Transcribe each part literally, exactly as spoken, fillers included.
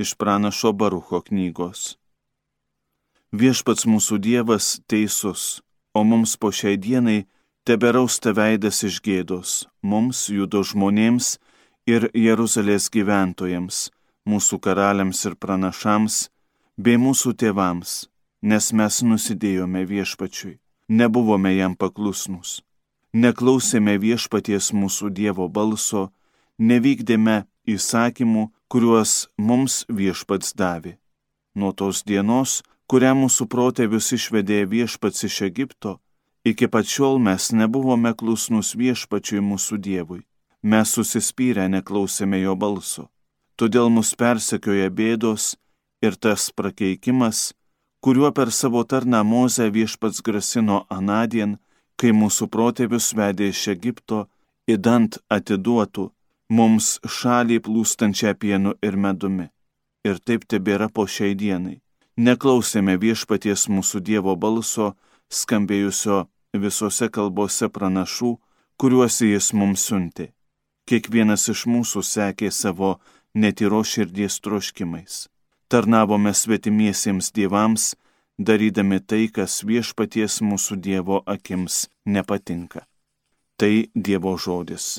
iš pranašo Barucho knygos. Viešpats mūsų Dievas teisus, o mums po šiai dienai teberausta veidas iš gėdos, mums, Judo žmonėms ir Jeruzalės gyventojams, mūsų karaliams ir pranašams, bei mūsų tėvams, nes mes nusidėjome viešpačiui, nebuvome jam paklusnus, neklausėme viešpaties mūsų Dievo balso, nevykdėme įsakymų, kuriuos mums viešpats davė. Nuo tos dienos, kurią mūsų protėvius išvedė viešpats iš Egipto, iki pat šiol mes nebuvome klusnus viešpačiui mūsų Dievui. Mes susispyrę neklausėme jo balso. Todėl mus persekioja bėdos ir tas prakeikimas, kuriuo per savo tarną Mozę viešpats grasino anadien, kai mūsų protėvius vedė iš Egipto, idant atiduotų mums šalį plūstančią pienu ir medumi. Ir taip tebėra po šiai dienai. Neklausėme viešpaties mūsų Dievo balso, skambėjusio visose kalbose pranašų, kuriuos jis mums siuntė. Kiekvienas iš mūsų sekė savo netyros širdies troškimais. Tarnavome svetimiesiems dievams, darydami tai, kas viešpaties mūsų Dievo akims nepatinka. Tai Dievo žodis.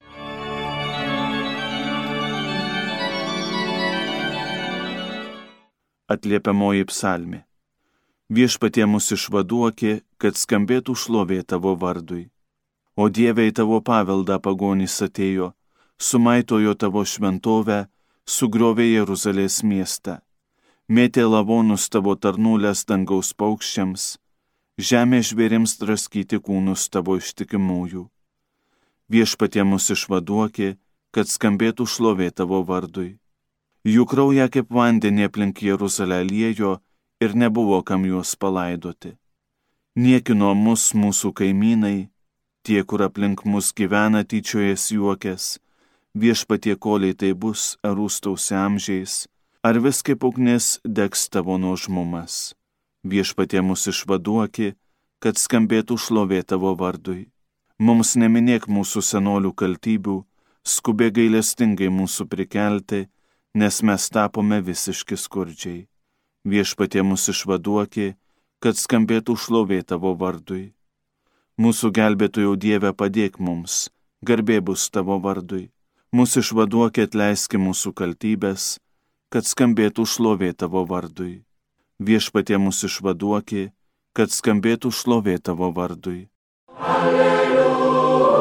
Atliepiamoji psalmė. Viešpatie mus išvaduokė, kad skambėtų šlovė tavo vardui. O Dieve, į tavo paveldą pagonys atėjo, sumaitojo tavo šventovę, sugriovė Jeruzalės miestą, mėtė lavonus tavo tarnulės dangaus paukščiams, žemė žvėrims draskyti kūnus tavo ištikimųjų. Viešpatie mus išvaduokė, kad skambėtų šlovė tavo vardui. Jų kraują kaip vandenį aplink Jeruzalę liejo ir nebuvo kam juos palaidoti. Niekino mus mūsų kaimynai, tie, kur aplink mus gyvena tyčiojas juokės, viešpatie koliai tai bus, ar rūstausi amžiais, ar vis kaip ugnis degs tavo nuožmumas. Viešpatie mus išvaduoki, kad skambėtų šlovė tavo vardui. Mums neminėk mūsų senolių kaltybių, skubė gailestingai mūsų prikelti, nes mes tapome visiški skurdžiai. Viešpatie mus išvaduoki, kad skambėtų šlovė tavo vardui. Mūsų gelbėtojau Dieve, padėk mums, garbė bus tavo vardui. Mūsų išvaduokė, atleiski mūsų kaltybės, kad skambėtų šlovė tavo vardui. Viešpatie mūsų išvaduokė, kad skambėtų šlovė tavo vardui. Alleluja,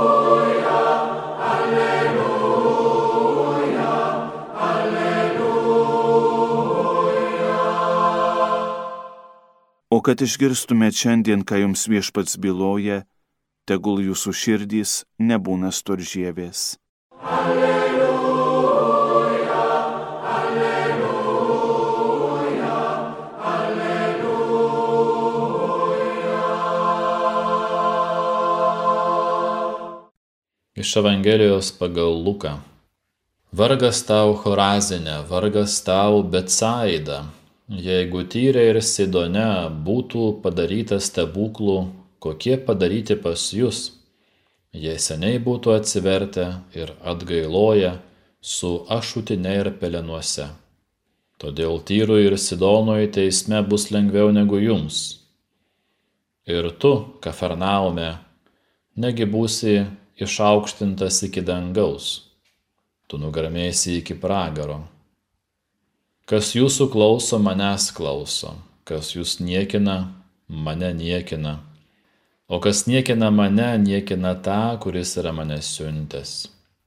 alleluja, alleluja. O kad išgirstumėt šiandien, ką jums viešpats byloja, tegul jūsų širdys nebūna storžievės. Alleluja, alleluja, alleluja. Iš Evangelijos pagal Luką. Vargas tau, Chorazine, vargas tau, Betsaida, jeigu Tyre ir Sidone būtų padaryta stebuklų, kokie padaryti pas jus, jie seniai būtų atsivertę ir atgailoję su ašutine ir pelenuose. Todėl Tyrui ir Sidonui teisme bus lengviau negu jums. Ir tu, Kafarnaume, negi būsi išaukštintas iki dangaus, tu nugarmėsi iki pragaro. Kas jūsų klauso, manęs klauso, kas jūs niekina, mane niekina. O kas niekina mane, niekina tą, kuris yra mane siuntęs.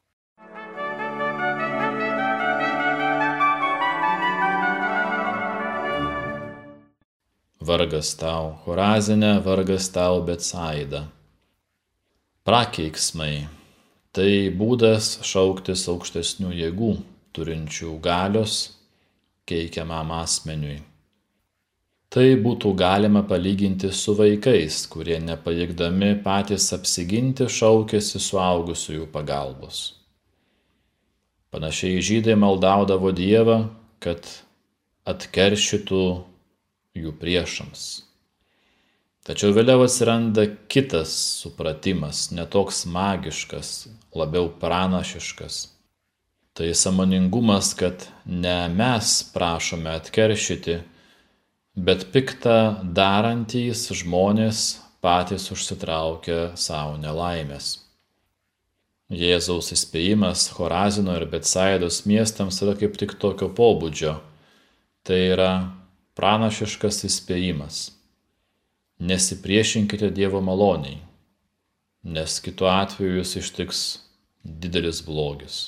Vargas tau, Chorazine, vargas tau, Betsaida. Prakeiksmai – tai būdas šauktis aukštesnių jėgų, turinčių galios, keikiamam asmeniui. Tai būtų galima palyginti su vaikais, kurie nepajėgdami patys apsiginti šaukėsi suaugusiųjų pagalbos. Panašiai žydai maldaudavo Dievą, kad atkeršytų jų priešams. Tačiau vėliau atsiranda kitas supratimas, netoks magiškas, labiau pranašiškas. Tai sąmoningumas, kad ne mes prašome atkeršyti, bet piktą darantys žmonės patys užsitraukia savo nelaimės. Jėzaus įspėjimas Chorazino ir Betsaidos miestams yra kaip tik tokio pobūdžio. Tai yra pranašiškas įspėjimas. Nesipriešinkite Dievo maloniai, nes kitu atveju jūs ištiks didelis blogis.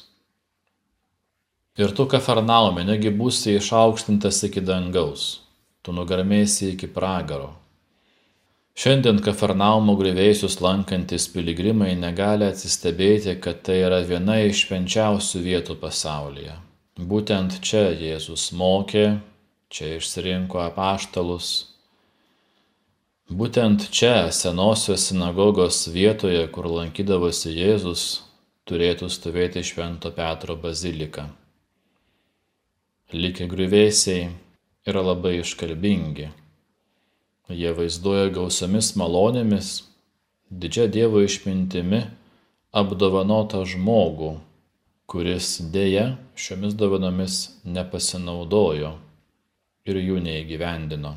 Ir tu, Kafarnaume, negi būsi išaukštintas iki dangaus, tu nugarmėsi iki pragaro. Šiandien Kafarnaumo griuvėsius lankantis piligrimai negali atsistebėti, kad tai yra viena iš švenčiausių vietų pasaulyje. Būtent čia Jėzus mokė, čia išsirinko apaštalus. Būtent čia, senosios sinagogos vietoje, kur lankydavosi Jėzus, turėtų stovėti Švento Petro bazilika. Likę griuvėsiai yra labai iškalbingi. Jie vaizduoja gausiomis malonėmis, didžia Dievo išmintimi apdovanotą žmogų, kuris dėja šiomis dovanomis nepasinaudojo ir jų neįgyvendino.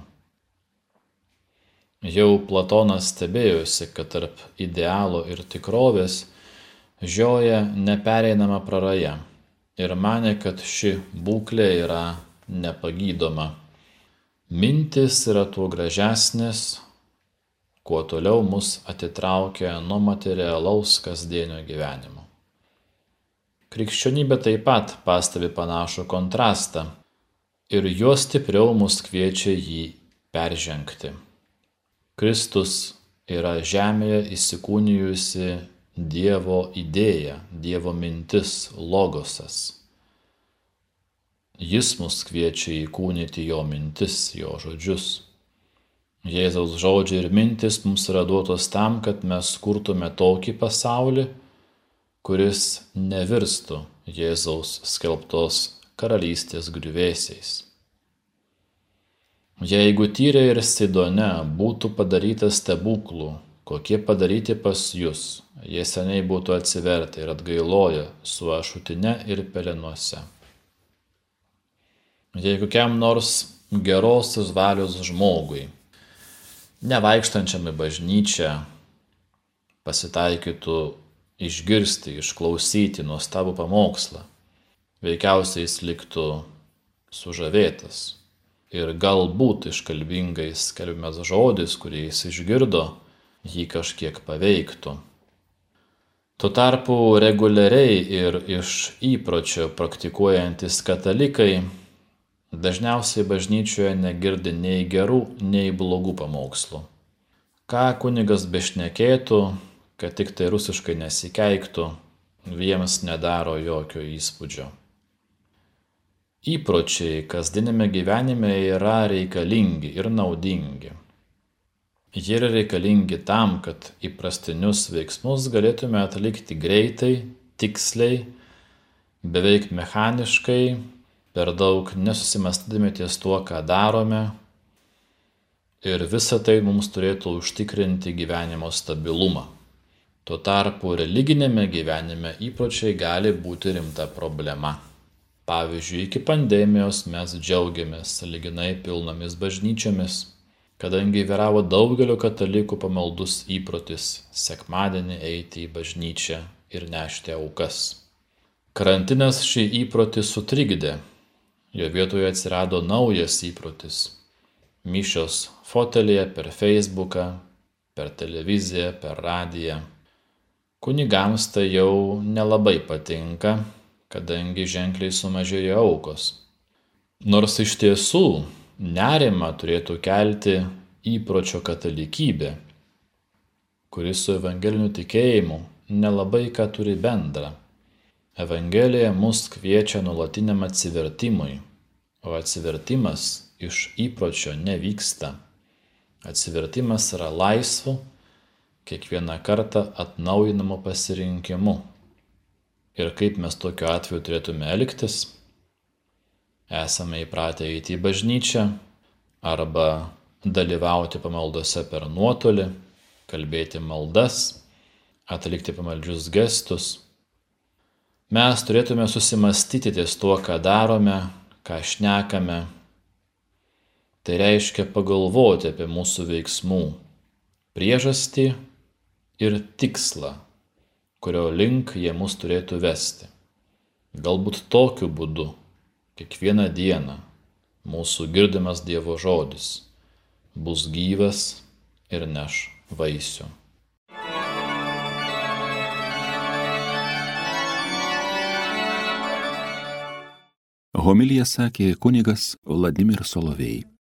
Jau Platonas stebėjosi, kad tarp idealo ir tikrovės žioja nepereinama praraja ir manė, kad ši būklė yra nepagydoma. Mintis yra tuo gražesnės, kuo toliau mus atitraukia nuo materialaus kasdienio gyvenimo. Krikščionybė taip pat pastebi panašų kontrastą ir juo stipriau mus kviečia jį peržengti. Kristus yra žemėje įsikūnijusi Dievo idėja, Dievo mintis, logosas. Jis mus kviečia įkūnyti jo mintis, jo žodžius. Jėzaus žodžiai ir mintis mums yra duotos tam, kad mes kurtume tokį pasaulį, kuris nevirstų Jėzaus skelbtos karalystės griuvėsiais. Jeigu Tyre ir Sidone būtų padaryta stebuklų, kokie padaryti pas jus, jie seniai būtų atsivertę ir atgailoję su ašutine ir pelenuose. Jei kokiam nors gerosios valios žmogui, nevaikštančiam į bažnyčią, pasitaikytų išgirsti, išklausyti nuostabų pamokslą, veikiausiai jis liktų sužavėtas ir galbūt iškalbingai skelbiamas žodis, kurį jis išgirdo, jį kažkiek paveiktų. Tuo tarpu reguliariai ir iš įpročio praktikuojantis katalikai dažniausiai bažnyčioje negirdi nei gerų, nei blogų pamokslų. Ką kunigas bešnekėtų, kad tik tai rusiškai nesikeiktų, jiems nedaro jokio įspūdžio. Įpročiai kasdienime gyvenime yra reikalingi ir naudingi. Jie yra reikalingi tam, kad įprastinius veiksmus galėtume atlikti greitai, tiksliai, beveik mechaniškai, per daug nesusimastydami ties tuo, ką darome, ir visa tai mums turėtų užtikrinti gyvenimo stabilumą. Tuo tarpu religinėme gyvenime įpročiai gali būti rimta problema. Pavyzdžiui, iki pandemijos mes džiaugiamės lyginai pilnomis bažnyčiomis, kadangi vyravo daugelio katalikų pamaldus įprotis sekmadienį eiti į bažnyčią ir nešti aukas. Karantinas šį įprotį sutrikdė. Jo vietoje atsirado naujas įprotis – mišios fotelyje, per Facebooką, per televiziją, per radiją. Kunigams tai jau nelabai patinka, kadangi ženkliai sumažėjo aukos. Nors iš tiesų nerimą turėtų kelti įpročio katalikybė, kuris su evangeliniu tikėjimu nelabai ką turi bendra. Evangelija mus kviečia nuolatiniam atsivertimui, o atsivertimas iš įpročio nevyksta. Atsivertimas yra laisvu, kiekvieną kartą atnaujinamu pasirinkimu. Ir kaip mes tokiu atveju turėtume elgtis? Esame įpratę eiti į bažnyčią arba dalyvauti pamaldose per nuotolį, kalbėti maldas, atlikti pamaldžius gestus. Mes turėtume susimastyti ties tuo, ką darome, ką šnekame. Tai reiškia pagalvoti apie mūsų veiksmų priežastį ir tikslą, kurio link jie mus turėtų vesti. Galbūt tokiu būdu kiekvieną dieną mūsų girdimas Dievo žodis bus gyvas ir neš vaisių. Homiliją sakė kunigas Vladimir Solovej.